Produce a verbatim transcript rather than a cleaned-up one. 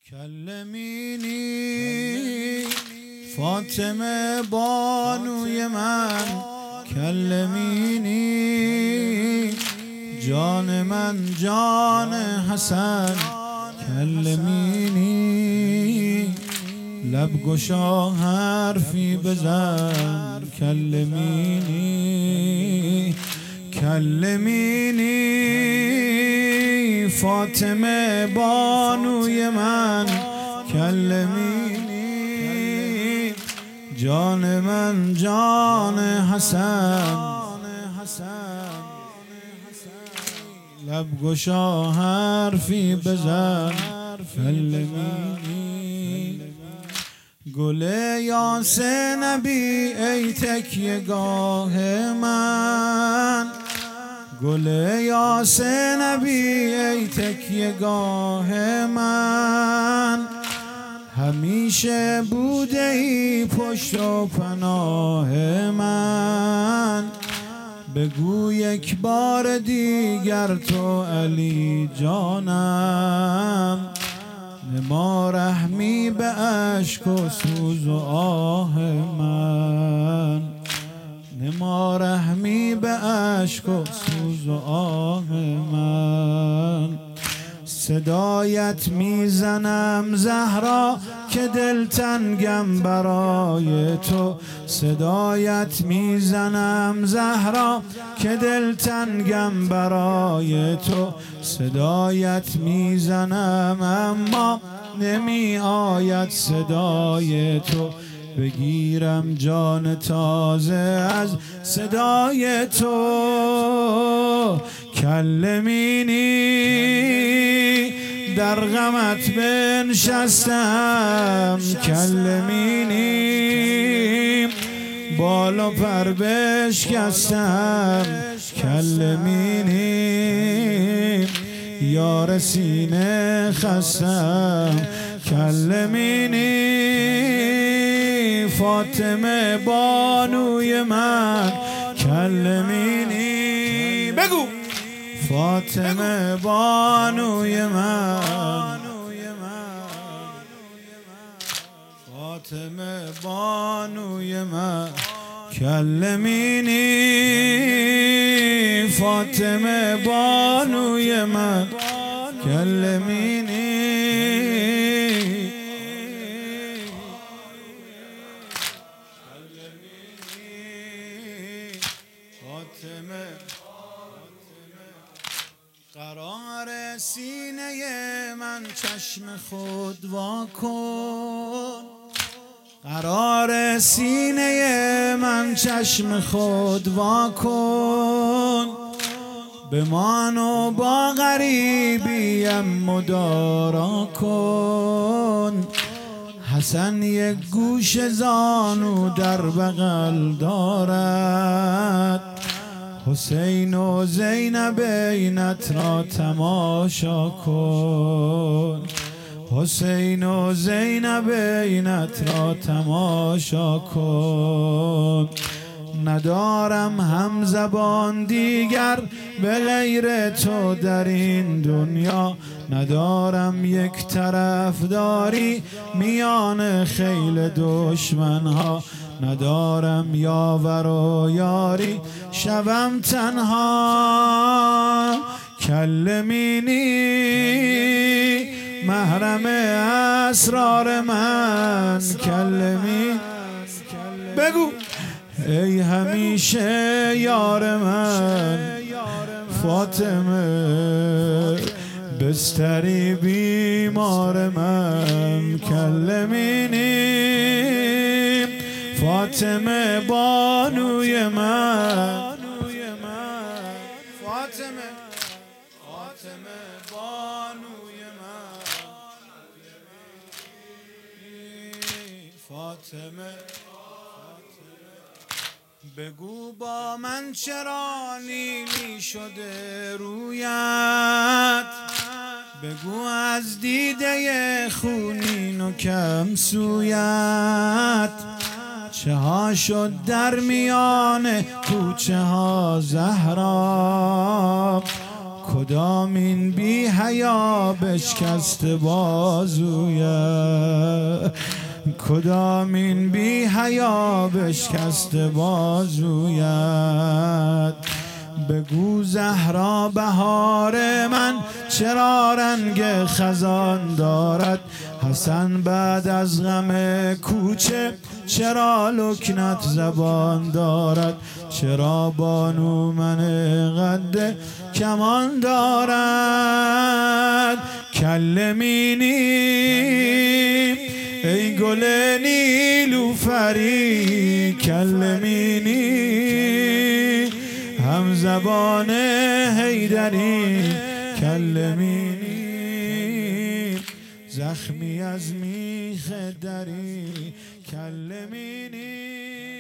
کلمینی فاطمه بانوی من، کلمینی جان من جان حسن، کلمینی لب گشا حرفی بزن، کلمینی کلمینی فاطمه بانوی من، کلمینی جان من جان حسن، لب گشا حرفی بزن، کلمینی گل یاس نبی ای تکیه گاه من، گل یاس نبی ای تکیه گاه من، همیشه بوده ای پشت و پناه من، بگو یک بار دیگر تو علی جانم، نما رحمی به اشک و سوز و آه من، نما رحمی به اشک و سوز و آه من، صدایت میزنم زهرا که دلتنگم برای تو، صدایت میزنم زهرا که دلتنگم برای تو، صدایت میزنم اما نمی آید صدای تو، بگیرم جان تازه از صدای تو، کلمینی در غمت بنشستم، کلمینی بال و پر بشکستم، کلمینی یار سینه خستم، کلمینی فاطمه بانوی من، کلمینی بگو فاطمه بانوی من، فاطمه بانوی من، کلمینی فاطمه بانوی من، کلمینی فاطمه قرار سینه من چشم خود وا کن، قرار سینه من چشم خود وا کن، بمان و با غریبیم مدارا کن، حسن یک گوش زانو در بغل دارد، حسین و زینب اینت را تماشا کن، حسین و زینب اینت را تماشا کن، ندارم هم زبان دیگر به غیر تو در این دنیا، ندارم یک طرفداری میان خیل دشمنها، ندارم یاور و یاری شبم تنها، کلمینی محرم اسرار من، کلمینی بگو ای همیشه یار من، فاطمه بستری بیمار من، کلمینی فاطمه بانوی من، فاطمه فاطمه بانوی من، فاطمه بگو با من چرا نیلی شده رویت، بگو از دیده خونین و کم سویت، چه ها شد در میان کوچه ها زهرا، کدامین بی حیا بشکست بازویت، کدامین بی حیا بشکست بازویت. بگو زهرا بهار من چرا رنگ خزان دارد، حسن بعد از غم کوچه چرا لکنت زبان دارد، چرا بانو من قد کمان دارد. کلمینی ای گل نیلوفری، کلمینی هم زبان حیدری، کلمینی زخمی از میخ دری، کلمینی